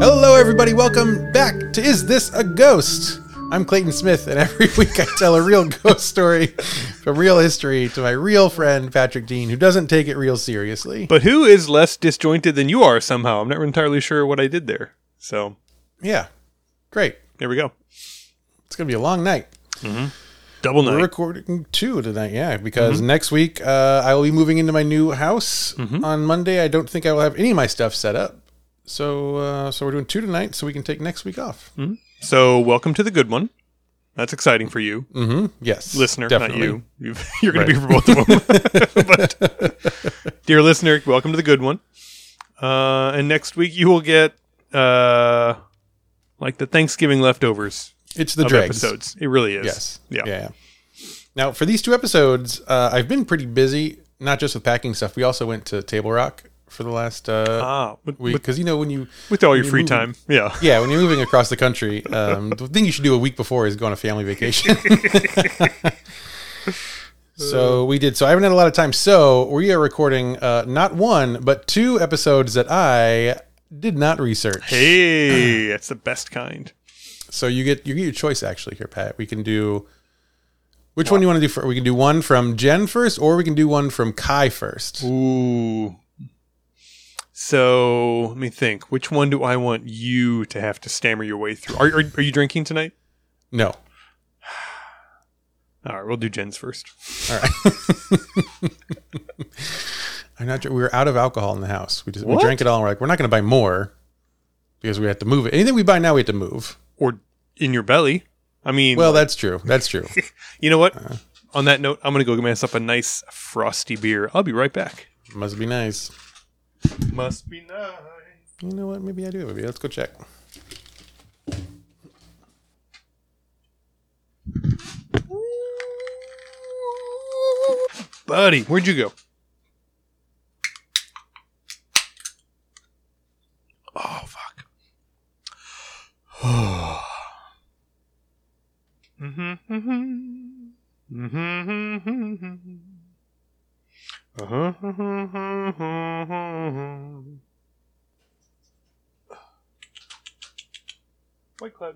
Hello, everybody. Welcome back to Is This a Ghost? I'm Clayton Smith, and every week I tell a real ghost story from real history to my real friend, Patrick Dean, who doesn't take it real seriously. But who is less disjointed than you are somehow. I'm not entirely sure what I did there. So, yeah. Great. there we go. It's going to be a long night. Double night. We're recording 2 tonight, yeah, because next week I will be moving into my new house on Monday. I don't think I will have any of my stuff set up. So we're doing 2 tonight so we can take next week off. So, welcome to the good one. That's exciting for you. Yes. Listener, definitely. not you. You're going to be for both of them. But, dear listener, welcome to the good one. And next week you will get like the Thanksgiving leftovers. It's the of dregs. episodes. It really is. Yes. Yeah. Now, for these 2 episodes, I've been pretty busy, not just with packing stuff. We also went to Table Rock for the last week. Because, you know, when you... With all your you free move- time. Yeah. Yeah, when you're moving across the country, the thing you should do a week before is go on a family vacation. So we did. So I haven't had a lot of time. So we are recording not 1, but 2 episodes that I did not research. Hey, that's the best kind. So you get your choice actually here, Pat. We can do... Which one do you want to do first? We can do one from Jen first, or we can do one from Kai first. Ooh. So let me think. Which one do I want you to have to stammer your way through? Are you drinking tonight? No. All right, we'll do Jen's first. All right. I'm not. We were out of alcohol in the house. We drank it all. And we're like, we're not going to buy more because we have to move it. Anything we buy now, we have to move. Or in your belly. I mean, Well, that's true. That's true. you know what? On that note, I'm going to go get myself a nice frosty beer. I'll be right back. Must be nice. Must be nice. You know what? Maybe I do. Maybe let's go check. Buddy, where'd you go? Oh, fuck. White Cloud.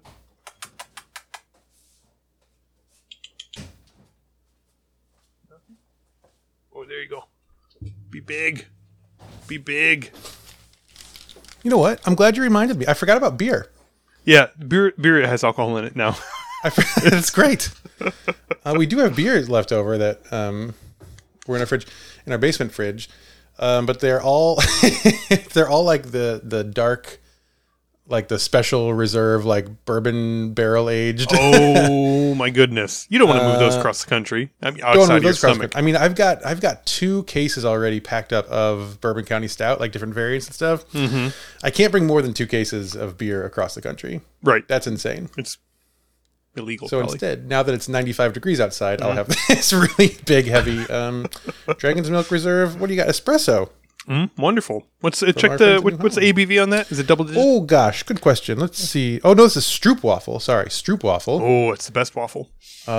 Oh, there you go. Be big. Be big. You know what? I'm glad you reminded me. I forgot about beer. Yeah, beer has alcohol in it now. It's great. We do have beers left over that were in our fridge, in our basement fridge, but they're all they're all like the dark, like the special reserve, like bourbon barrel aged. Oh my goodness! You don't want to move those across the country. I mean, Don't outside move of your those across stomach. the- I mean, I've got 2 cases already packed up of Bourbon County Stout, like different variants and stuff. I can't bring more than 2 cases of beer across the country. Right. That's insane. It's illegal. So probably. instead, now that it's 95 degrees outside, I'll have this really big, heavy Dragon's Milk Reserve. What do you got? Espresso. Wonderful. What's our check friends the in what's the ABV on that? Is it double digit? Oh gosh, good question. Let's see. Oh no, this is Stroop waffle. Sorry, Stroop waffle. Oh, it's the best waffle.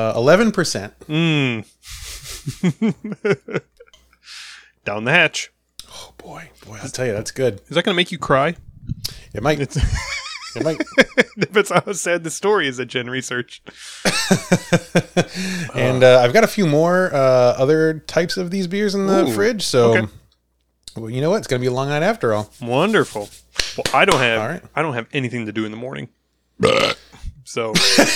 11%. Down the hatch. Oh boy, I'll tell you, that's good. Is that going to make you cry? It might. It might. That's how sad the story is that Jen researched. And I've got a few more other types of these beers in the fridge. So, okay. well, you know what? It's going to be a long night after all. Wonderful. Well, I don't have All right. I don't have anything to do in the morning. So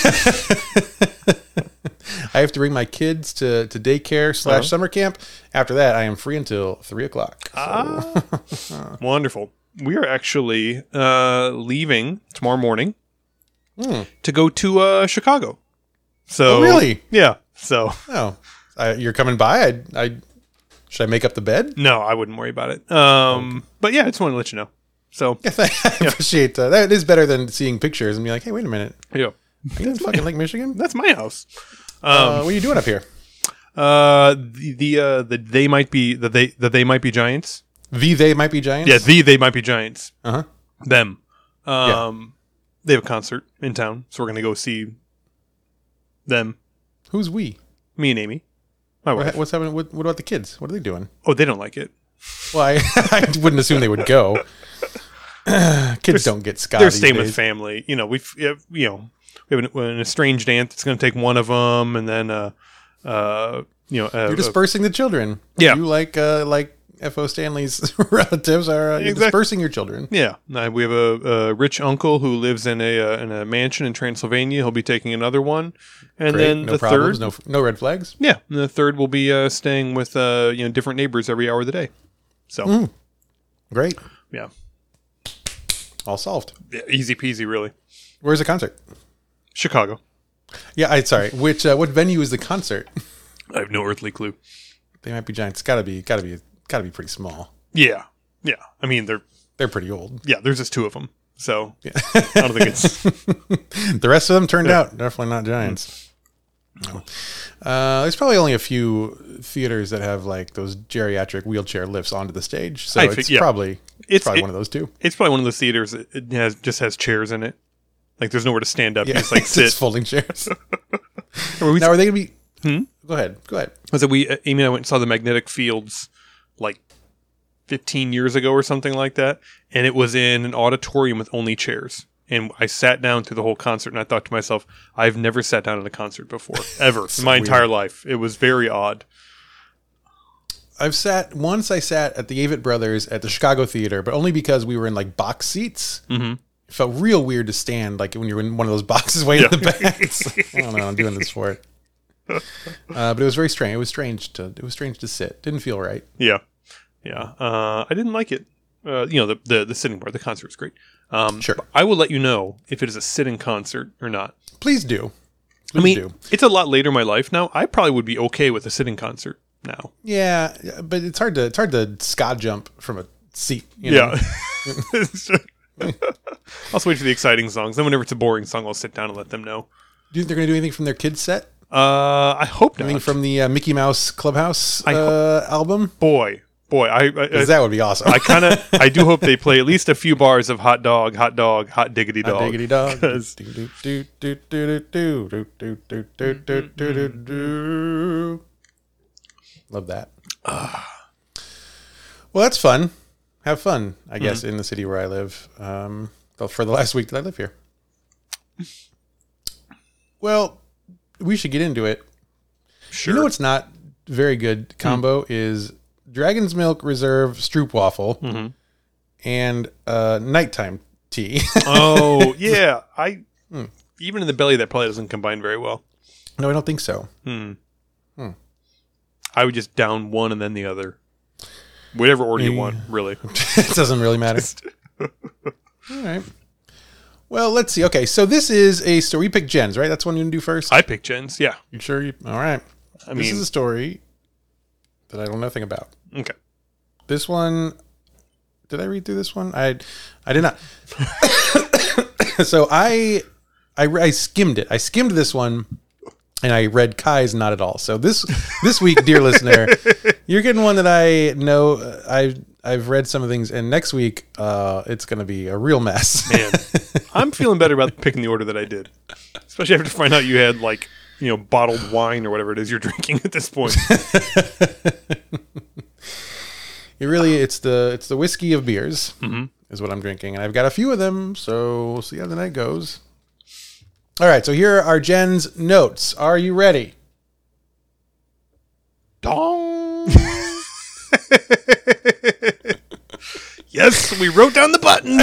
I have to bring my kids to daycare / summer camp. After that, I am free until 3:00. wonderful. We are actually leaving tomorrow morning to go to Chicago. So Oh, really? Yeah. So Oh, you're coming by? Should I make up the bed? no, I wouldn't worry about it. But yeah, I just wanted to let you know. So I appreciate that. That is better than seeing pictures and be like, hey, wait a minute. yeah, Are you in fucking Lake Michigan? that's my house. What are you doing up here? The they might be they might be giants. They might be giants? Yeah, they might be giants. Uh-huh. Them. They have a concert in town, so we're gonna go see them. Who's we? Me and Amy, my wife. What's happening? What about the kids? What are they doing? Oh, they don't like it. Well, I wouldn't assume they would go. Kids don't get Ska. They're these staying days. with family. We have an estranged aunt that's going to take one of them, and then You're dispersing the children. Yeah. You like F.O. Stanley's relatives are you're Exactly. dispersing your children. yeah. We have a rich uncle who lives in a mansion in Transylvania. He'll be taking another one, and Great, then no the problems, third, no red flags. yeah, and the third will be staying with different neighbors every hour of the day. So Great. yeah, All solved. easy peasy, really. Where's the concert? Chicago. Yeah, sorry. Which what venue is the concert? I have no earthly clue. They might be giants. Gotta be pretty small. Yeah. I mean, They're pretty old. there's just two of them. So I don't think it's. The rest of them turned out definitely not giants. No. There's probably only a few theaters that have like those geriatric wheelchair lifts onto the stage, so it's probably one of those two. It's probably one of those theaters that just has chairs in it. Like there's nowhere to stand up. You just like It's sit. folding chairs. Now, Now, are they gonna be? Go ahead. Was it Amy and I went and saw the Magnetic Fields like 15 years ago or something like that, and it was in an auditorium with only chairs. And I sat down through the whole concert, and I thought to myself, I've never sat down at a concert before, ever, in my entire life. It was very odd. I sat at the Avett Brothers at the Chicago Theater, but only because we were in like box seats. Mm-hmm. It felt real weird to stand, like when you're in one of those boxes way in the back. I don't know. I'm doing this for it. But it was very strange. It was strange to sit. Didn't feel right. Yeah. I didn't like it. The sitting part. The concert was great. Sure. I will let you know if it is a sitting concert or not. Please do. It's a lot later in my life now. I probably would be okay with a sitting concert now. Yeah, but it's hard to ska jump from a seat. You know? Yeah. I'll just wait for the exciting songs. Then whenever it's a boring song, I'll sit down and let them know. Do you think they're going to do anything from their kids set? I hope not. Anything from the Mickey Mouse Clubhouse album? Boy, Because that would be awesome. I do hope they play at least a few bars of hot dog, hot diggity dog. Hot diggity dog. 'Cause- Love that. Well, that's fun. Have fun, I guess, in the city where I live. For the last week that I live here. Well, we should get into it. Sure. You know what's not very good combo is Dragon's Milk Reserve Stroopwafel and nighttime tea. Oh, yeah. Even in the belly, that probably doesn't combine very well. No, I don't think so. I would just down one and then the other. Whatever order you want, really. It doesn't really matter. All right. Well, let's see. Okay, so this is a story. We picked Jen's, right? That's one you're going to do first? I picked Jen's, yeah. You sure? All right. I This mean, is a story that I know nothing about. okay. This one, did I read through this one? I did not. So I skimmed it. I skimmed this one, and I read Kai's Not At All. So this week, dear listener, you're getting one that I know. I've read some of the things, and next week it's going to be a real mess. Man, I'm feeling better about picking the order that I did. Especially after find out you had, like, bottled wine or whatever it is you're drinking at this point. It's the whiskey of beers is what I'm drinking, and I've got a few of them, so we'll see how the night goes. All right, so here are Jen's notes. Are you ready? Dong. Yes, we wrote down the button.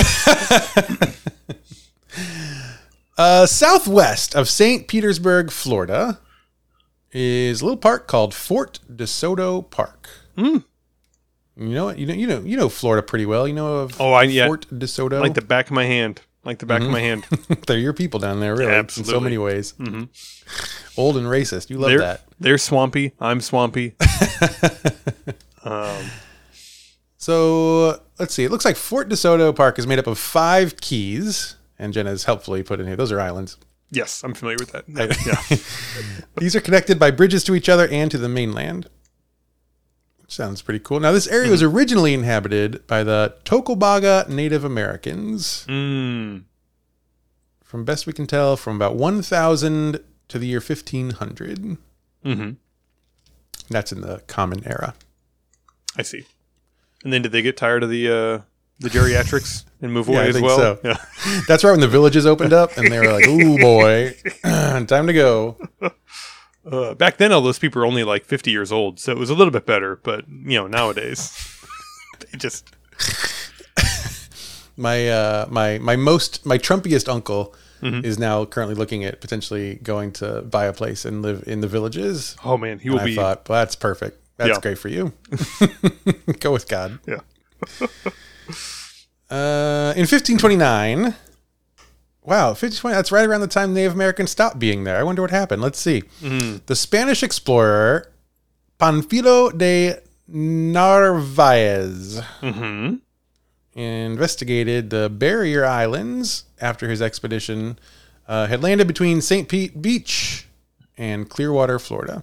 Southwest of St. Petersburg, Florida, is a little park called Fort DeSoto Park. You know it. You know Florida pretty well. You know of Fort DeSoto, Like the back of my hand. They're your people down there, really, Absolutely. in so many ways. Old and racist. You love that. They're swampy. I'm swampy. So let's see. It looks like Fort DeSoto Park is made up of 5 keys, and Jen has helpfully put in here. Those are islands. Yes, I'm familiar with that. Yeah. These are connected by bridges to each other and to the mainland. Sounds pretty cool. Now, this area was originally inhabited by the Tocobaga Native Americans. From best we can tell, from about 1000 to the year 1500. That's in the Common Era. I see. And then did they get tired of the geriatrics? and move Yeah, away I as think well. so. Yeah. That's right when the villages opened up, and they were like, "Ooh, boy, time to go." Back then, all those people were only like 50 years old, so it was a little bit better. But nowadays, they just My Trumpiest uncle is now currently looking at potentially going to buy a place and live in the villages. oh man, he And will I be. thought, well, that's perfect. That's Yeah. great for you. Go with God. Yeah. In 1529, wow, 1520, that's right around the time Native Americans stopped being there. I wonder what happened. Let's see. The Spanish explorer Panfilo de Narvaez investigated the Barrier Islands after his expedition had landed between St. Pete Beach and Clearwater, Florida.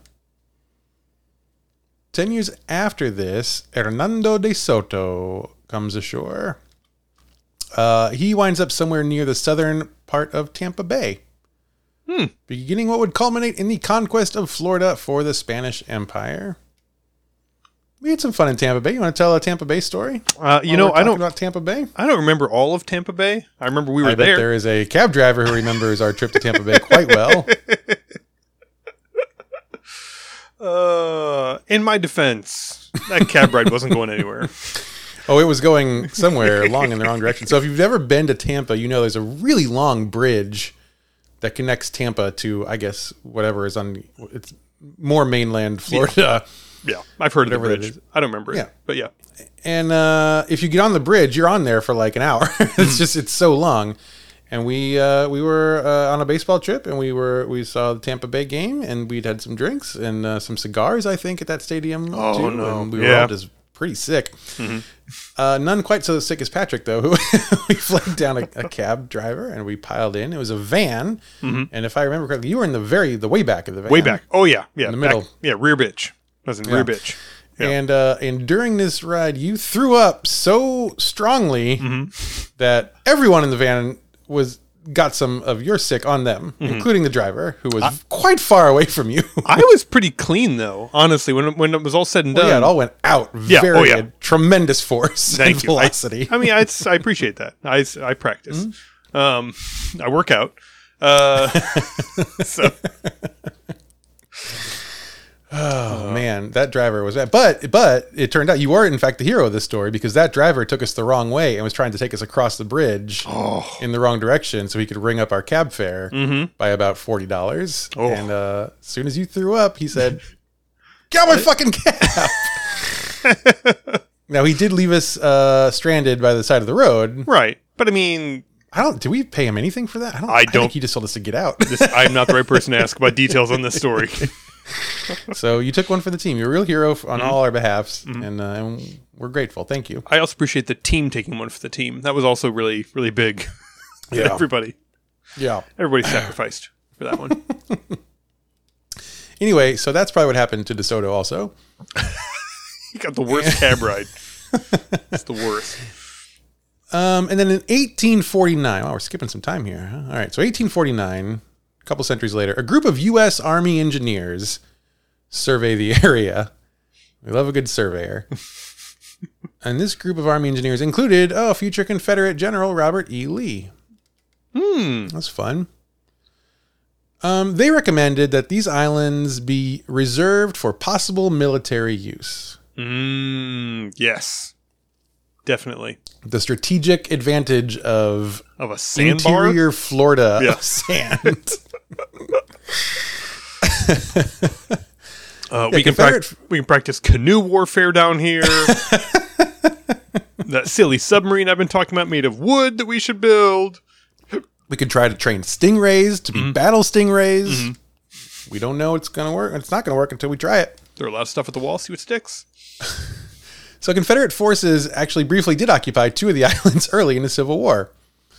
10 years after this, Hernando de Soto comes ashore. He winds up somewhere near the southern part of Tampa Bay, beginning what would culminate in the conquest of Florida for the Spanish Empire. We had some fun in Tampa Bay. You want to tell a Tampa Bay story? I don't about Tampa Bay. I don't remember all of Tampa Bay. I remember we were I bet there. there is a cab driver who remembers our trip to Tampa Bay quite well. In my defense, that cab ride wasn't going anywhere. Oh, it was going somewhere long in the wrong direction. So if you've ever been to Tampa, you know there's a really long bridge that connects Tampa to, I guess, whatever is on. It's more mainland Florida. Yeah, I've heard of the Whatever that bridge. is. I don't remember it, Yeah. but yeah. And if you get on the bridge, you're on there for like an hour. It's so long. And we were on a baseball trip, and we saw the Tampa Bay game, and we'd had some drinks and some cigars, I think, at that stadium. Oh, too, no. And we were Yeah. all just pretty sick. None quite so sick as Patrick, though, who we flagged down a cab driver, and we piled in. It was a van, and if I remember correctly, you were in the way back of the van. Way back. Oh yeah, yeah. In the middle. Yeah, rear bitch. I was in rear bitch. Yeah. And during this ride, you threw up so strongly that everyone in the van got some of your sick on them, including the driver, who was quite far away from you. I was pretty clean though, honestly. When it was all said and done, Yeah, it all went out at tremendous force Thank and you. velocity. I mean, I appreciate that. I practice. I work out. So Oh man, that driver was bad. But it turned out you were in fact the hero of this story, because that driver took us the wrong way and was trying to take us across the bridge in the wrong direction so he could ring up our cab fare by about $40. Oh. And as soon as you threw up, he said, "Got my fucking cab." Now he did leave us stranded by the side of the road. right, but I mean, Did we pay him anything for that? I don't- think he just told us to get out. I'm not the right person to ask about details on this story. So you took one for the team. You're a real hero on all our behalfs, and we're grateful. Thank you. I also appreciate the team taking one for the team. That was also really, really big. Yeah. Everybody Yeah. sacrificed for that one. Anyway, so that's probably what happened to DeSoto also. You got the worst cab ride. It's the worst. And then in 1849, wow, we're skipping some time here. Huh? All right, so 1849, a couple centuries later, a group of U.S. Army engineers survey the area. We love a good surveyor. And this group of Army engineers included future Confederate General Robert E. Lee. That's fun. They recommended that these islands be reserved for possible military use. Yes. Definitely. The strategic advantage of A sandbar? interior Florida Yeah. sand. We can practice canoe warfare down here. That silly submarine I've been talking about made of wood that we should build. We could try to train stingrays to be battle stingrays. We don't know it's going to work. It's not going to work until we try it. Throw a lot of stuff at the wall, see what sticks. So Confederate forces actually briefly did occupy two of the islands early in the Civil War.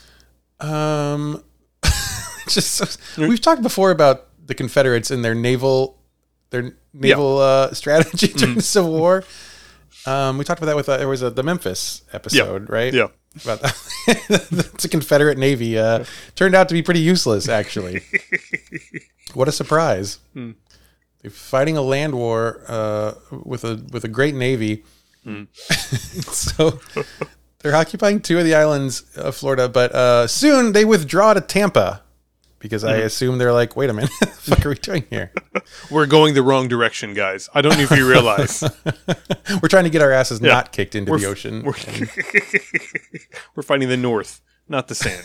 We've talked before about the Confederates and their naval strategy during the Civil War. We talked about that with there was the Memphis episode, right? Yeah. About it's a Confederate Navy turned out to be pretty useless, actually. What a surprise! They're fighting a land war with a great navy. So They're occupying 2 of the islands of Florida, but soon they withdraw to Tampa because I assume they're like, wait a minute, what the fuck are we doing here? We're going the wrong direction, guys. I don't know if you realize. We're trying to get our asses not kicked into the ocean. We're fighting the North, not the sand.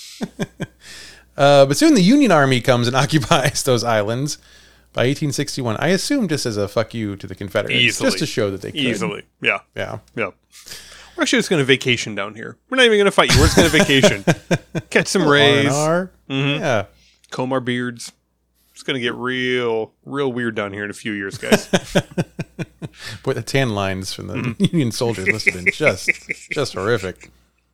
But soon the Union Army comes and occupies those islands by 1861. I assume just as a fuck you to the Confederates. Easily. Just to show that they could. Easily. Yeah. Yeah. Yeah. We're actually just going to vacation down here. We're not even going to fight you. We're just going to vacation. Catch some rays. R&R. Yeah. Comb our beards. It's going to get real weird down here in a few years, guys. Boy, the tan lines from the Union soldiers must have been just horrific.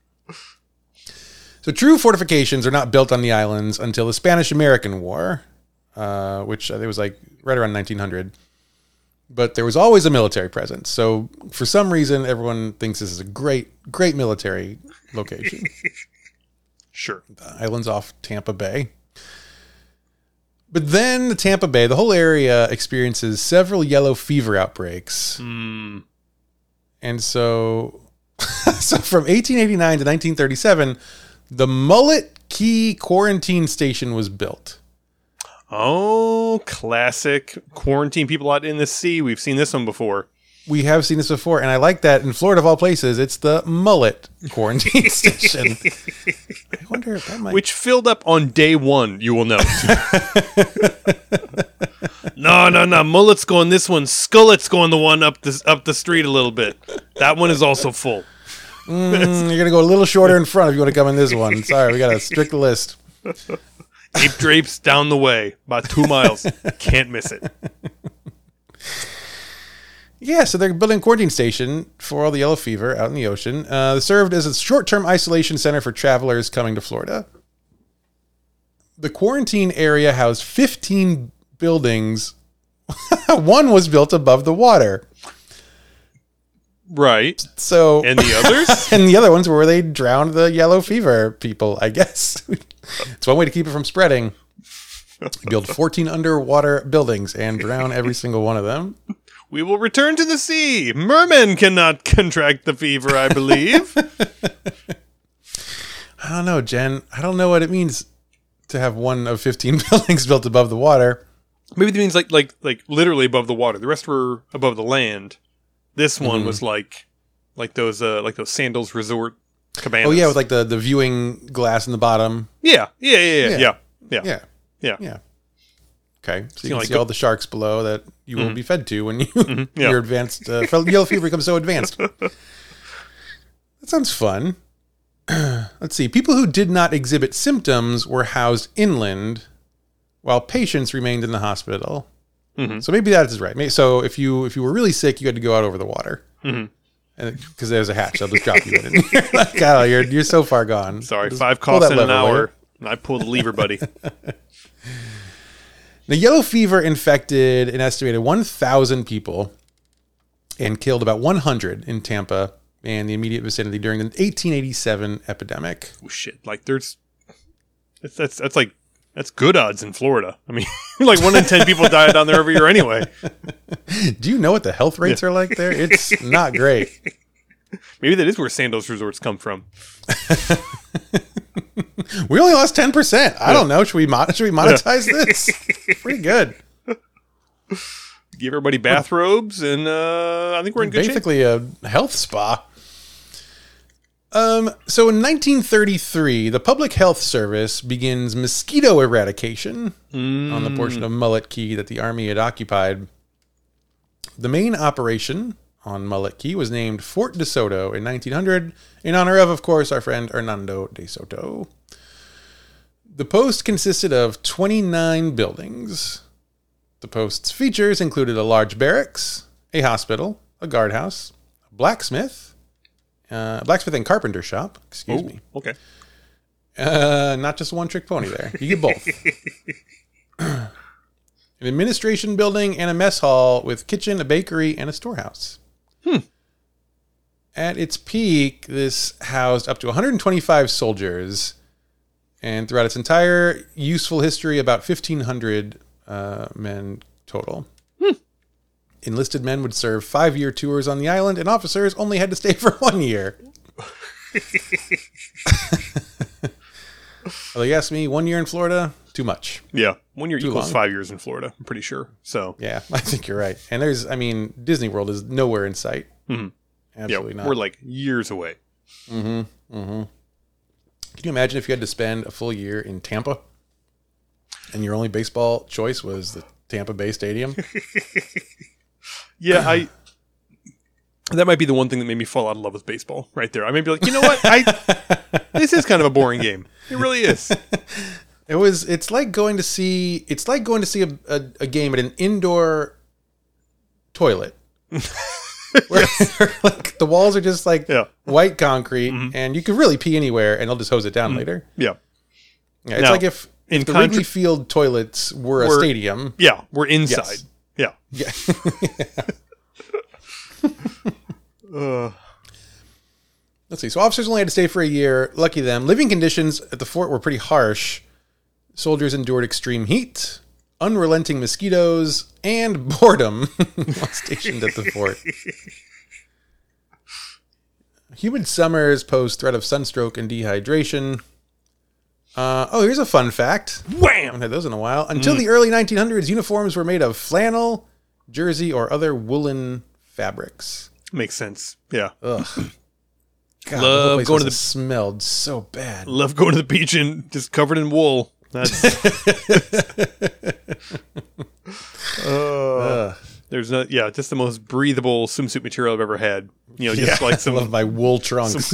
So true fortifications are not built on the islands until the Spanish-American War, which I think was like right around 1900. But there was always a military presence. So for some reason, everyone thinks this is a great military location. Sure. The island's off Tampa Bay. But then the whole area experiences several yellow fever outbreaks. And so from 1889 to 1937, the Mullet Key Quarantine Station was built. Oh, classic quarantine people out in the sea. We've seen this one before. We have seen this before, and I like that. In Florida, of all places, it's the Mullet Quarantine Station. I wonder if that might... Which filled up on day 1, you will note. No. Mullet's going this one. Skullet's going the one up the street a little bit. That one is also full. You're going to go a little shorter in front if you want to come in this one. Sorry, we got a strict list. Ape drapes down the way, about 2 miles. Can't miss it. Yeah, so they're building a quarantine station for all the yellow fever out in the ocean. Served as a short-term isolation center for travelers coming to Florida. The quarantine area housed 15 buildings. One was built above the water. Right. So, and the others? And the other ones were where they drowned the yellow fever people, I guess. It's one way to keep it from spreading. Build 14 underwater buildings and drown every single one of them. We will return to the sea. Mermen cannot contract the fever, I believe. I don't know, Jen. I don't know what it means to have one of 15 buildings built above the water. Maybe it means like literally above the water. The rest were above the land. This one was like those Sandals Resort cabanas. Oh yeah, with like the viewing glass in the bottom. Yeah. Okay, so you know, can like see all the sharks below that you will be fed to when you your advanced yellow fever becomes so advanced. That sounds fun. Let's see. People who did not exhibit symptoms were housed inland, while patients remained in the hospital. So maybe that is right. So if you were really sick, you had to go out over the water, and because there's a hatch, they'll just drop you in. And you're like, oh, you're so far gone. Sorry, 5 coughs in an hour. I pulled the lever, buddy. The yellow fever infected an estimated 1,000 people and killed about 100 in Tampa and the immediate vicinity during the 1887 epidemic. Oh shit! Like that's good odds in Florida. I mean, like 1 in 10 people die down there every year anyway. Do you know what the health rates are like there? It's not great. Maybe that is where Sandals Resorts come from. We only lost 10%. I don't know. Should we monetize this? Pretty good. Give everybody bathrobes, and I think we're in good shape. Basically a health spa. So in 1933, the Public Health Service begins mosquito eradication on the portion of Mullet Key that the Army had occupied. The main operation on Mullet Key was named Fort De Soto in 1900 in honor of course, our friend Hernando de Soto. The post consisted of 29 buildings. The post's features included a large barracks, a hospital, a guardhouse, a blacksmith and carpenter shop. Excuse me. Okay. Not just a one-trick pony there. You get both. An administration building and a mess hall with kitchen, a bakery, and a storehouse. At its peak, this housed up to 125 soldiers, and throughout its entire useful history, about 1,500 men total. Enlisted men would serve 5-year tours on the island, and officers only had to stay for 1 year. Although you ask me, 1 year in Florida, too much. Yeah, 1 year Too equals long. 5 years in Florida. I'm pretty sure. So Yeah, I think you're right. And Disney World is nowhere in sight. Mhm. Absolutely yeah, not. we're like years away. Can you imagine if you had to spend a full year in Tampa and your only baseball choice was the Tampa Bay Stadium? Yeah, that might be the one thing that made me fall out of love with baseball right there. I may be like, you know what? This is kind of a boring game. It really is. It's like going to see a game at an indoor toilet. where like the walls are just like Yeah. white concrete and you can really pee anywhere and they'll just hose it down later. Yeah. Yeah, it's Now, like if in the contra- Wrigley Field toilets were a stadium. Yeah, we're inside. Yes. Yeah. Yeah. Let's see. So officers only had to stay for a year. Lucky them. Living conditions at the fort were pretty harsh. Soldiers endured extreme heat, unrelenting mosquitoes, and boredom while stationed at the fort. Humid summers pose threat of sunstroke and dehydration. Here's a fun fact. I Wham! haven't had those in a while. Until the early 1900s, uniforms were made of flannel, jersey, or other woolen fabrics. Makes sense. Yeah. Ugh. God, Love the whole place going to must have smelled so bad. Love going to the beach and just covered in wool. That's there's no just the most breathable swimsuit material I've ever had. You know, just like I love my wool trunks.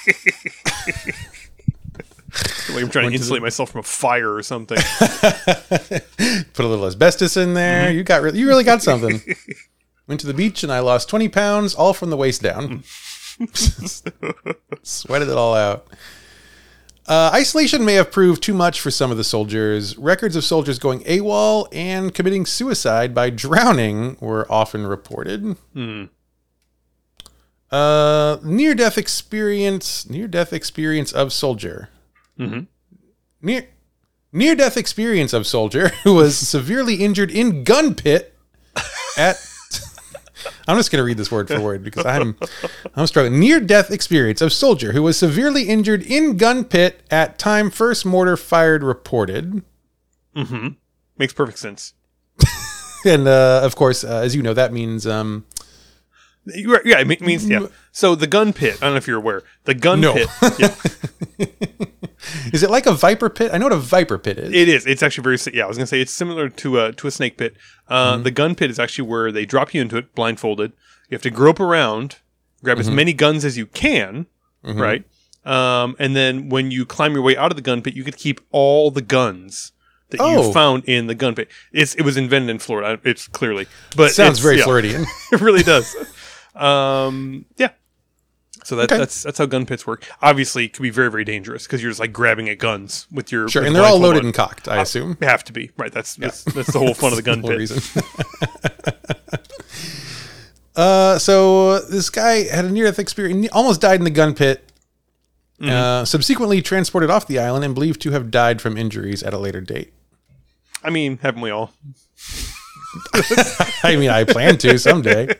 like I'm trying to insulate myself from a fire or something. Put a little asbestos in there. You really got something. Went to the beach and I lost 20 pounds, all from the waist down. Sweated it all out. Isolation may have proved too much for some of the soldiers. Records of soldiers going AWOL and committing suicide by drowning were often reported. Near-death experience of soldier. Near-death experience of soldier who was severely injured in gun pit at... I'm just going to read this word for word because I'm struggling. Near-death experience of soldier who was severely injured in gun pit at time first mortar fired reported. Makes perfect sense. And of course, as you know, that means It means So the gun pit. I don't know if you're aware. The gun pit. Yeah, is it like a viper pit? I know what a viper pit is. it is. It's actually very. Yeah, I was gonna say it's similar to a snake pit. The gun pit is actually where they drop you into it blindfolded. You have to grope around, grab as many guns as you can, right? And then when you climb your way out of the gun pit, you could keep all the guns that you found in the gun pit. It was invented in Florida. It's clearly, but Sounds very Floridian. It really does. Yeah. So that's how gun pits work. Obviously, it can be very, very dangerous because you're just like grabbing at guns with your Sure, with and the they're all blindfold loaded on. and cocked, I assume. Have to be right. That's the whole fun of the gun Whole pit. reason. So this guy had a near-death experience. He almost died in the gun pit. Subsequently transported off the island and believed to have died from injuries at a later date. I mean, haven't we all? I mean, I plan to someday.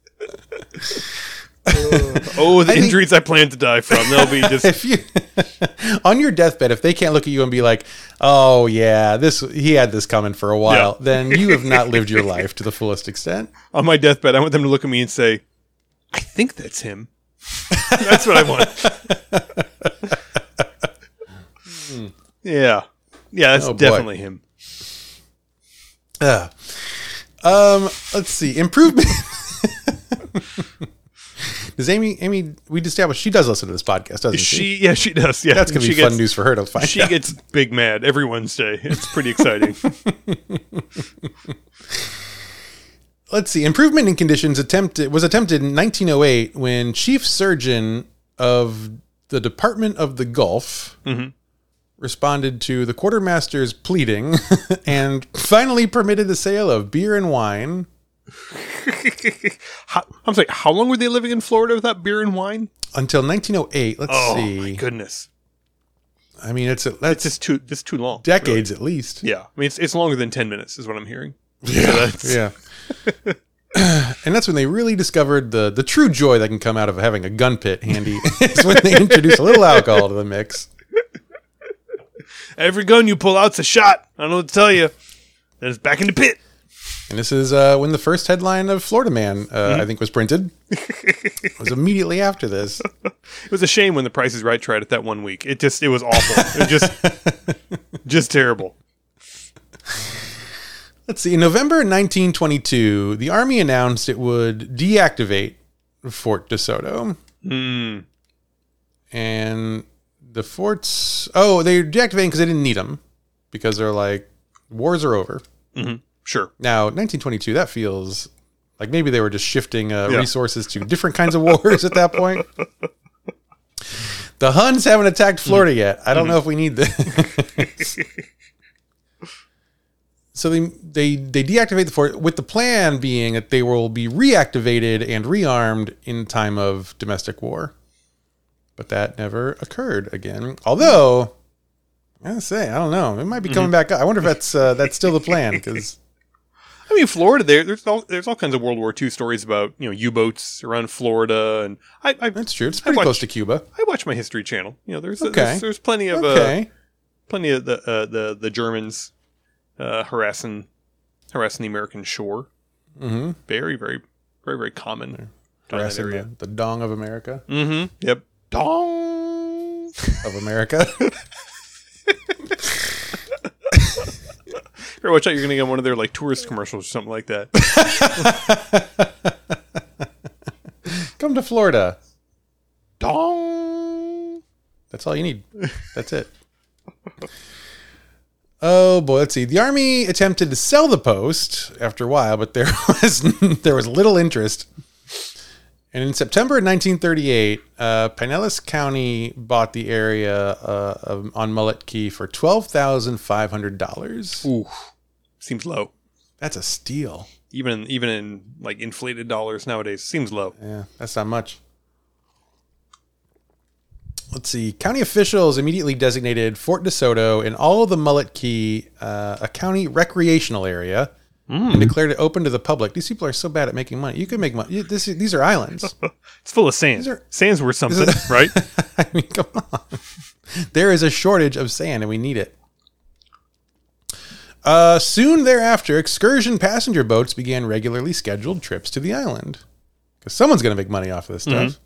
The injuries I plan to die from. They'll be just If you on your deathbed, if they can't look at you and be like, "Oh yeah, he had this coming for a while," then you have not lived your life to the fullest extent. on my deathbed. I want them to look at me and say, "I think that's him." That's what I want. Yeah, that's definitely him. Let's see. Improvement. Does Amy, we established she does listen to this podcast, doesn't she? Yeah, she does. Yeah, That's going to be fun news for her to find out. She gets big mad every Wednesday. It's pretty exciting. Let's see. Improvement in conditions was attempted in 1908 when chief surgeon of the Department of the Gulf responded to the quartermaster's pleading and finally permitted the sale of beer and wine. I'm sorry, how long were they living in Florida without beer and wine? Until 1908. Let's see. Oh my goodness! I mean, that's It's too long. decades really. at least. Yeah, I mean it's longer than 10 minutes is what I'm hearing. Yeah, So yeah. And that's when they really discovered the true joy that can come out of having a gun pit handy. Is when they introduce a little alcohol to the mix. Every gun you pull out's a shot. I don't know what to tell you. Then it's back in the pit. And this is when the first headline of Florida Man, I think, was printed. It was immediately after this. It was a shame when The Price is Right tried it that 1 week. It was awful. Just terrible. Let's see. In November 1922, the Army announced it would deactivate Fort DeSoto. And the forts... Oh, they deactivated because they didn't need them. Because they're like, wars are over. Mm-hmm. Sure. Now, 1922, that feels like maybe they were just shifting resources to different kinds of wars at that point. The Huns haven't attacked Florida yet. I don't know if we need this. So they deactivate the fort with the plan being that they will be reactivated and rearmed in time of domestic war. But that never occurred again. Although, I gotta say, I don't know. It might be coming back up. I wonder if that's still the plan. Because I mean, Florida. There's all kinds of World War II stories about U-boats around Florida, and that's true. It's pretty close to Cuba. I watch my History Channel. There's plenty of the Germans harassing the American shore. Mm-hmm. Very, very, very, very common. Harassing the dong of America. Mm-hmm. Yep. Dong of America. Or watch out, you're going to get one of their like tourist commercials or something like that. Come to Florida. Dong. That's all you need. That's it. Oh boy, let's see. The Army attempted to sell the post after a while, but there was little interest. And in September 1938, Pinellas County bought the area on Mullet Key for $12,500. Ooh, seems low. That's a steal. Even in like inflated dollars nowadays, seems low. Yeah, that's not much. Let's see. County officials immediately designated Fort DeSoto and all of the Mullet Key a county recreational area. And declared it open to the public. These people are so bad at making money. You can make money. These are islands. It's full of sand. Sand's worth something, right? I mean, come on. There is a shortage of sand, and we need it. Soon thereafter, excursion passenger boats began regularly scheduled trips to the island. Because someone's going to make money off of this stuff.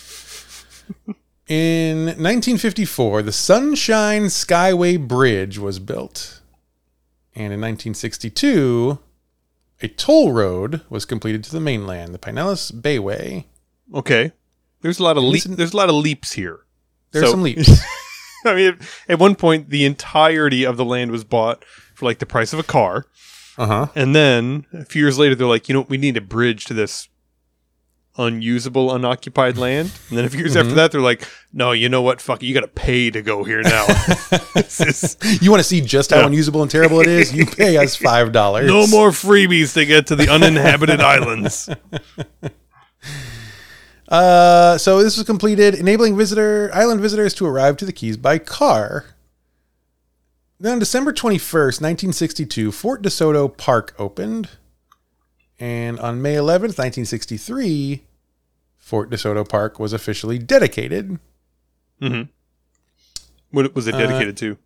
In 1954, the Sunshine Skyway Bridge was built. And in 1962... a toll road was completed to the mainland, the Pinellas Bayway. Okay, there's a lot of leaps here. There's some leaps. I mean, at one point, the entirety of the land was bought for like the price of a car. And then a few years later, they're like, we need a bridge to this unusable, unoccupied land. And then a few years after that, they're like, no, you know what? Fuck it, you got to pay to go here now. You want to see just how unusable and terrible it is? You pay us $5. No more freebies to get to the uninhabited islands. So this was completed, enabling island visitors to arrive to the Keys by car. Then on December 21st, 1962, Fort DeSoto Park opened. And on May 11th, 1963, Fort DeSoto Park was officially dedicated. Mm-hmm. What was it dedicated to?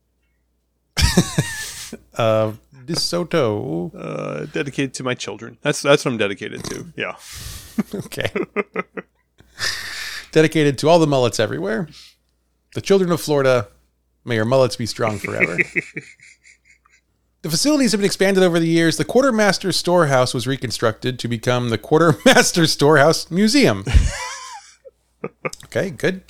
DeSoto. Dedicated to my children. That's what I'm dedicated to. Yeah. Okay. Dedicated to all the mullets everywhere. The children of Florida, may your mullets be strong forever. The facilities have been expanded over the years. The Quartermaster Storehouse was reconstructed to become the Quartermaster Storehouse Museum. Okay, good.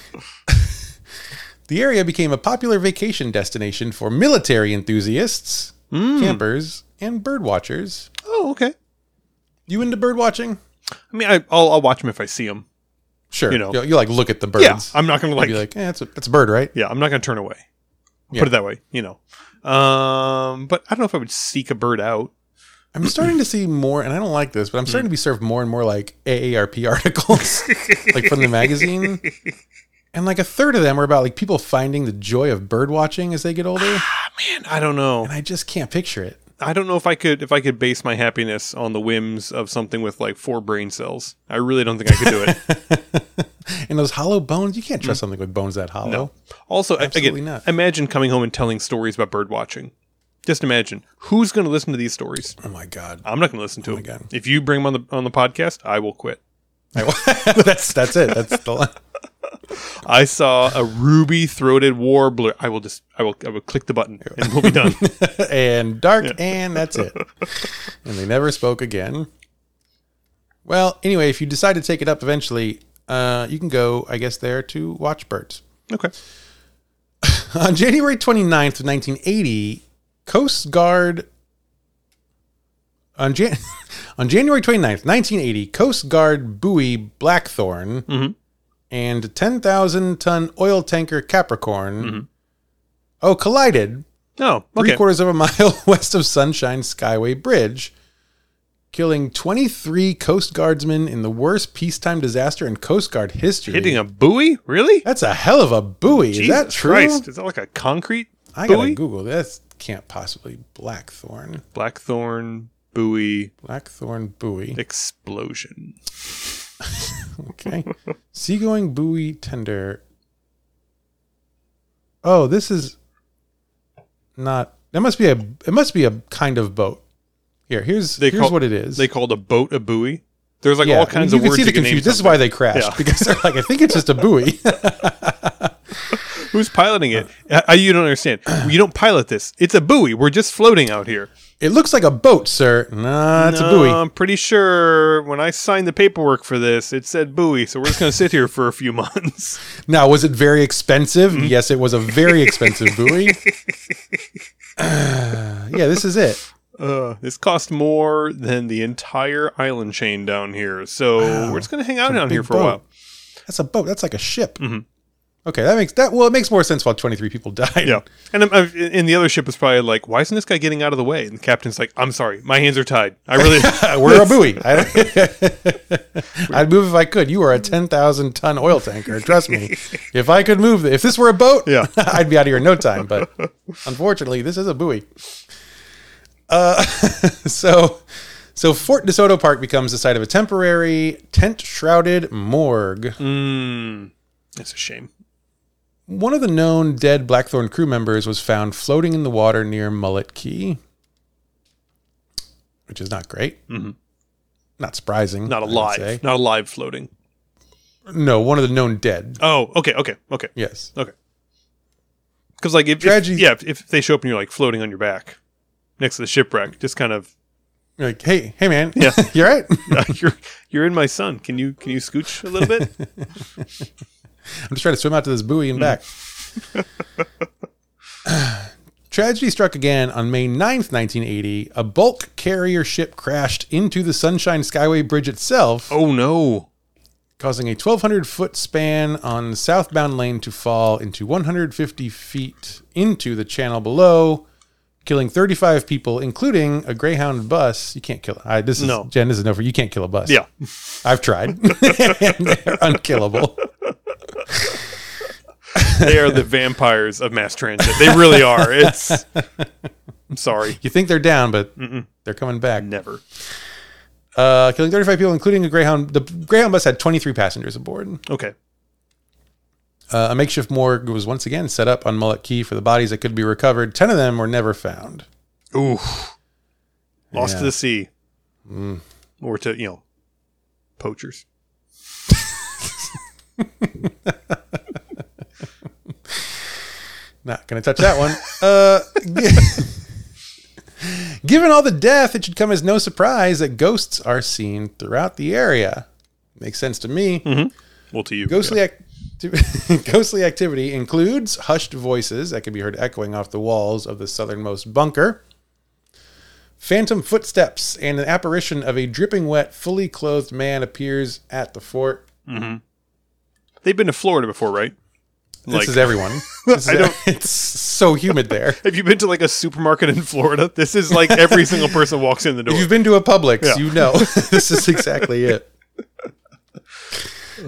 The area became a popular vacation destination for military enthusiasts, campers, and bird watchers. Oh, okay. You into bird watching? I mean, I'll watch them if I see them. Sure. You like look at the birds. Yeah, I'm not going to be like, that's a bird, right? Yeah, I'm not going to turn away. Put it that way, But I don't know if I would seek a bird out. I'm starting to see more, and I don't like this, but I'm starting to be served more and more like AARP articles, like from the magazine. And like a third of them are about like people finding the joy of bird watching as they get older. Man, I don't know. And I just can't picture it. I don't know if I could base my happiness on the whims of something with like 4 brain cells. I really don't think I could do it. And those hollow bones, you can't trust something with bones that hollow. No. Also, Absolutely again, not. imagine coming home and telling stories about bird watching. Just imagine who's going to listen to these stories. Oh my God. I'm not going to listen to my them. God. If you bring them on the podcast, I will quit. That's it. That's the line. I saw a ruby-throated warbler. I will click the button and we'll be done. And dark, and that's it. And they never spoke again. Well, anyway, if you decide to take it up eventually, you can go, I guess, there to watch birds. Okay. On January 29th of 1980, Coast Guard... On January 29th, 1980, Coast Guard buoy Blackthorn and 10,000-ton oil tanker Capricorn collided Oh, okay. 3/4 of a mile west of Sunshine Skyway Bridge, killing 23 Coast Guardsmen in the worst peacetime disaster in Coast Guard history. Hitting a buoy? Really? That's a hell of a buoy. Is that Jesus true? Christ. Is that like a concrete I buoy? gotta Google this. Can't possibly Blackthorn. Blackthorn buoy Blackthorn buoy. explosion. Okay. Seagoing buoy tender. Oh, this is not. It must be a kind of boat. Here's what it is. They called a boat a buoy. There's like Yeah, all kinds you of can words see the you can name. confusion. This is why they crashed, Yeah. because they're like, I think it's just a buoy. Who's piloting it? You don't understand. You don't pilot this. It's a buoy. We're just floating out here. It looks like a boat, sir. Nah, it's a buoy. I'm pretty sure when I signed the paperwork for this, it said buoy. So we're just going to sit here for a few months. Now, was it very expensive? Yes, it was a very expensive buoy. Yeah, this is it. This cost more than the entire island chain down here. So we're just going to hang out down here for a while. That's a boat. That's like a ship. Okay, it makes more sense while 23 people died. Yeah. And the other ship was probably like, why isn't this guy getting out of the way? And the captain's like, I'm sorry, my hands are tied. I really... We're a buoy. I'd move if I could. You are a 10,000-ton oil tanker. Trust me. If I could move, if this were a boat, Yeah. I'd be out of here in no time. But unfortunately, this is a buoy. So Fort DeSoto Park becomes the site of a temporary tent-shrouded morgue. It's a shame. One of the known dead Blackthorn crew members was found floating in the water near Mullet Key, which is not great. Not surprising. Not I would alive. say. Not alive floating. No, one of the known dead. Oh, okay. Yes. Okay. Because like if they show up and you're like floating on your back next to the shipwreck, just kind of You're like, hey man, Yeah. you all right? you're in my sun. Can you scooch a little bit? I'm just trying to swim out to this buoy and back. Tragedy struck again on May 9th, 1980. A bulk carrier ship crashed into the Sunshine Skyway Bridge itself, Oh no. causing a 1,200-foot span on the southbound lane to fall into 150 feet into the channel below, killing 35 people, including a Greyhound bus. You can't kill it. Jen, this is no for you. Can't kill a bus. Yeah. I've tried. And they're unkillable. They are the vampires of mass transit. They really are. I'm sorry. You think they're down, but they're coming back. Never. Killing 35 people, including a Greyhound. The Greyhound bus had 23 passengers aboard. Okay. A makeshift morgue was once again set up on Mullet Key for the bodies that could be recovered. 10 of them were never found. Ooh. Lost Yeah. to the sea. Or to, poachers. Not going to touch that one. Given all the death, it should come as no surprise that ghosts are seen throughout the area. Makes sense to me. Well, to you. Ghostly activity includes hushed voices that can be heard echoing off the walls of the southernmost bunker, phantom footsteps, and an apparition of a dripping wet, fully clothed man appears at the fort. They've been to Florida before, right? This is everyone. It's so humid there. Have you been to like a supermarket in Florida? This is like every single person walks in the door. If you've been to a Publix, Yeah. you know this is exactly it.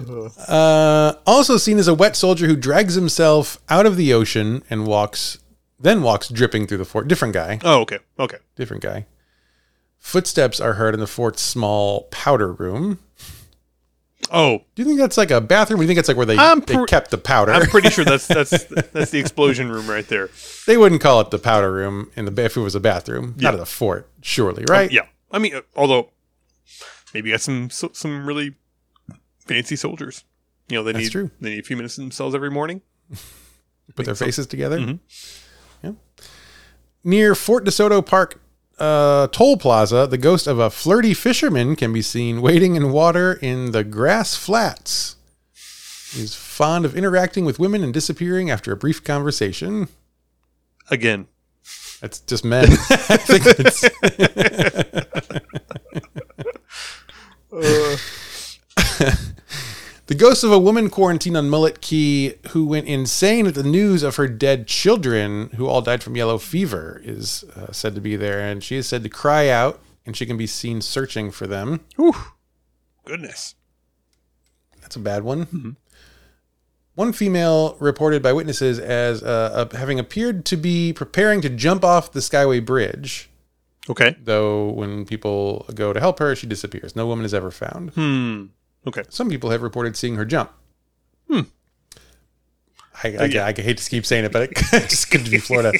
Also seen as a wet soldier who drags himself out of the ocean and walks then walks dripping through the fort. Different guy. Oh, okay. Okay. Different guy. Footsteps are heard in the fort's small powder room. Oh, Do you think that's like a bathroom? Or do you think it's like where they kept the powder? I'm pretty sure that's the explosion room right there. They wouldn't call it the powder room if it was a bathroom. Yeah. Not at the fort, surely, right? Yeah. I mean, although maybe you got some really fancy soldiers. You know, they need a few minutes to themselves every morning. Put their faces together. Mm-hmm. Yeah. Near Fort DeSoto Park Toll Plaza, the ghost of a flirty fisherman can be seen wading in water in the grass flats. He's fond of interacting with women and disappearing after a brief conversation. Again. That's just men. I think it's... The ghost of a woman quarantined on Mullet Key who went insane at the news of her dead children, who all died from yellow fever, is said to be there. And she is said to cry out, and she can be seen searching for them. Whew. Goodness. That's a bad one. Mm-hmm. One female reported by witnesses as having appeared to be preparing to jump off the Skyway Bridge. Okay. Though when people go to help her, she disappears. No woman is ever found. Okay. Some people have reported seeing her jump. I hate to keep saying it, but it just could be Florida.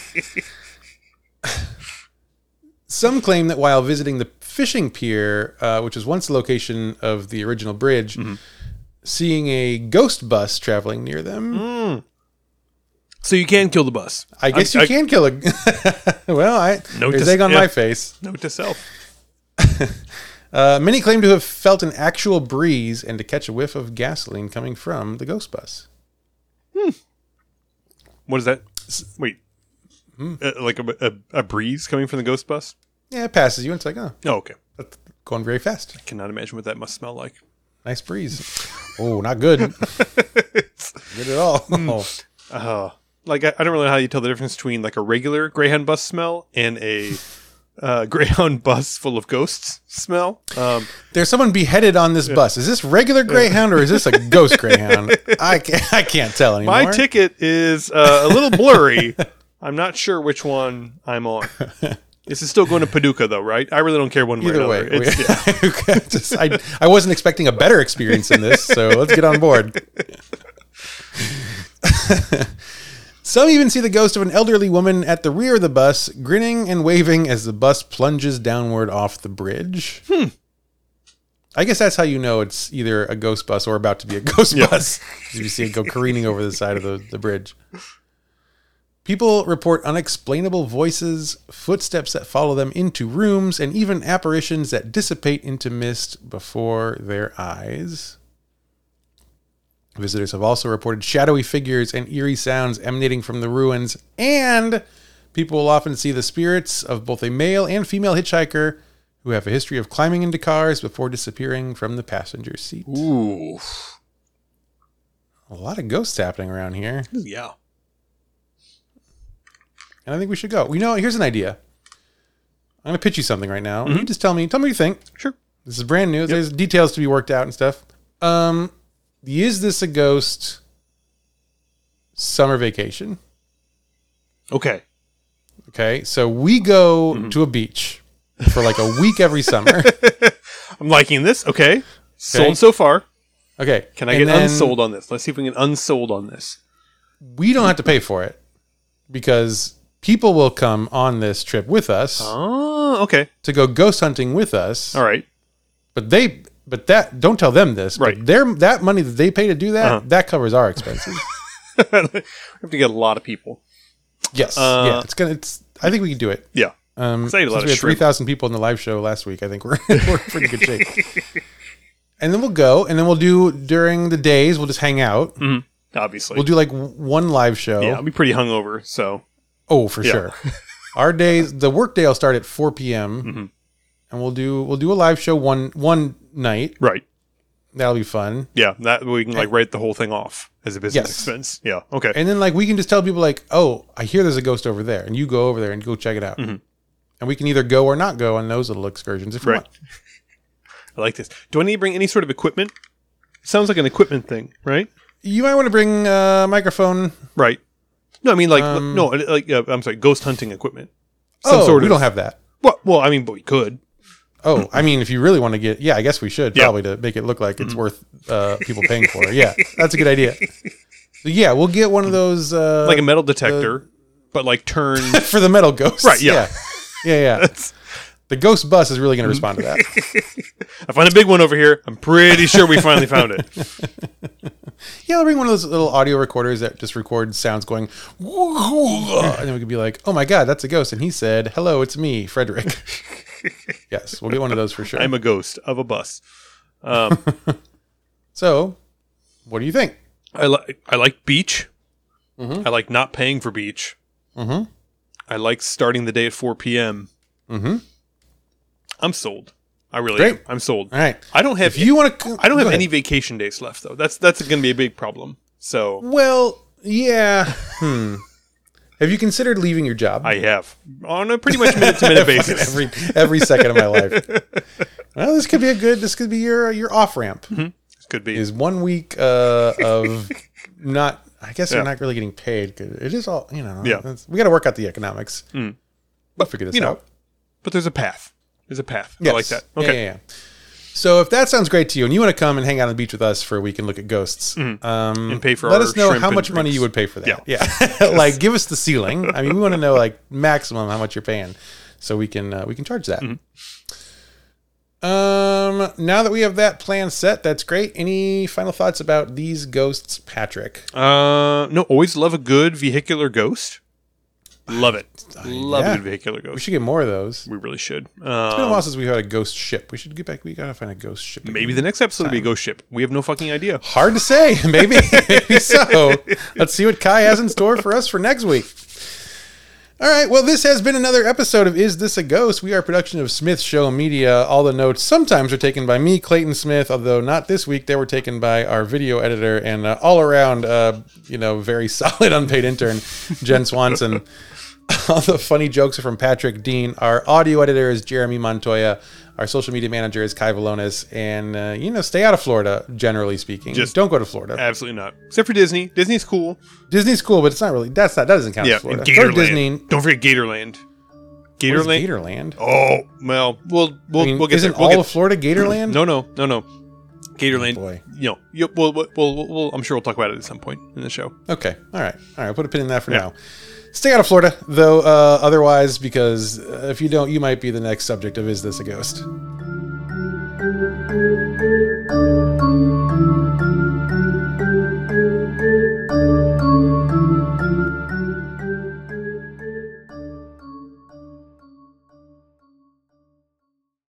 Some claim that while visiting the fishing pier, which was once the location of the original bridge, seeing a ghost bus traveling near them. So you can kill the bus. I guess you can kill a... Well, there's egg on my face. Note to self. Many claim to have felt an actual breeze and to catch a whiff of gasoline coming from the ghost bus. What is that? Wait. Like a breeze coming from the ghost bus? Yeah, it passes you. And it's like, oh, okay. That's going very fast. I cannot imagine what that must smell like. Nice breeze. Oh, not good. Good at all. Like, I don't really know how you tell the difference between like a regular Greyhound bus smell and a Greyhound bus full of ghosts smell. There's someone beheaded on this bus. Is this regular Greyhound or is this a ghost Greyhound? I can't tell anymore. My ticket is a little blurry. I'm not sure which one I'm on. This is still going to Paducah, though, right? I really don't care one way or another. I wasn't expecting a better experience than this, so let's get on board. Some even see the ghost of an elderly woman at the rear of the bus, grinning and waving as the bus plunges downward off the bridge. I guess that's how you know it's either a ghost bus or about to be a ghost bus. You see it go careening over the side of the bridge. People report unexplainable voices, footsteps that follow them into rooms, and even apparitions that dissipate into mist before their eyes. Visitors have also reported shadowy figures and eerie sounds emanating from the ruins, and people will often see the spirits of both a male and female hitchhiker who have a history of climbing into cars before disappearing from the passenger seat. Ooh. A lot of ghosts happening around here. Yeah. And I think we should go. Here's an idea. I'm going to pitch you something right now. You just tell me what you think. Sure. This is brand new. There's details to be worked out and stuff. Is this a ghost summer vacation? Okay. Okay. So we go to a beach for like a week every summer. I'm liking this. Okay. Sold so far. Okay. Can I get unsold on this? Let's see if we can get unsold on this. We don't have to pay for it because people will come on this trip with us. Oh, okay. To go ghost hunting with us. All right. But that don't tell them this. Right. But that money that they pay to do that, that covers our expenses. We have to get a lot of people. Yes. I think we can do it. Yeah. We had 3,000 people in the live show last week. I think we're in pretty good shape. And then we'll go, and then we'll do during the days. We'll just hang out. Obviously, we'll do like one live show. Yeah, I'll be pretty hungover. So, for sure. Our days, the work day will start at 4 p.m. And we'll do a live show one night. Right. That'll be fun. Yeah, that we can write the whole thing off as a business expense. Yeah. Okay. And then we can just tell people I hear there's a ghost over there, and you go over there and go check it out. And we can either go or not go on those little excursions if you want. I like this. Do I need to bring any sort of equipment? Sounds like an equipment thing, right? You might want to bring a microphone. Right. No, I mean I'm sorry, ghost hunting equipment. We don't have that. Well, I mean, but we could. Oh, I mean, if you really want to get, I guess we should probably to make it look like it's worth people paying for it. Yeah, that's a good idea. So yeah, we'll get one of those like a metal detector, but like turn for the metal ghosts. Right? Yeah. The ghost bus is really going to respond to that. I find a big one over here. I'm pretty sure we finally found it. Yeah, I'll bring one of those little audio recorders that just records sounds going, and then we could be like, "Oh my God, that's a ghost!" And he said, "Hello, it's me, Frederick." Yes, we'll get one of those for sure. I'm a ghost of a bus. So, what do you think? I like beach. Mm-hmm. I like not paying for beach. Mm-hmm. I like starting the day at 4 p.m. Mm-hmm. I'm sold. I really am. I'm sold. All right. I don't have. If you want to, I don't have any vacation days left though. That's going to be a big problem. So. Well, yeah. Have you considered leaving your job? I have on a pretty much minute-to-minute basis. every second of my life. Well, this could be your off ramp. Mm-hmm. This could be is 1 week of not. I guess you're not really getting paid. Cause it is all Yeah. We got to work out the economics. Mm. We'll figure this out. But there's a path. There's a path. Yes. I like that. Okay. Yeah. So if that sounds great to you and you want to come and hang out on the beach with us for a week and look at ghosts, and pay for let our us know shrimp how and much money drinks. you would pay for that. Yeah. Like give us the ceiling. I mean, we want to know like maximum how much you're paying so we can charge that. Mm-hmm. Now that we have that plan set, that's great. Any final thoughts about these ghosts, Patrick? No, always love a good vehicular ghost. Love it. Love a good vehicular ghost. We should get more of those. We really should. It's been a while since we've had a ghost ship. We should get back. We gotta find a ghost ship. Maybe the next episode will be a ghost ship. We have no fucking idea. Hard to say. Maybe so. Let's see what Kai has in store for us for next week. All right. Well, this has been another episode of Is This a Ghost? We are a production of Smith Show Media. All the notes sometimes are taken by me, Clayton Smith, although not this week. They were taken by our video editor and all around, very solid unpaid intern, Jen Swanson. All the funny jokes are from Patrick Dean. Our audio editor is Jeremy Montoya. Our social media manager is Kai Valonis. And, stay out of Florida, generally speaking. Just don't go to Florida. Absolutely not. Except for Disney. Disney's cool. Disney's cool, but it's not really. That doesn't count as Florida. Gatorland. Disney. Don't forget Gatorland. Gatorland. Gatorland. Oh, well, we'll get isn't there. All of Florida Gatorland? No. Gatorland. Oh, boy. We'll I'm sure we'll talk about it at some point in the show. Okay. All right. I'll put a pin in that for now. Stay out of Florida, though, otherwise, because if you don't, you might be the next subject of Is This a Ghost?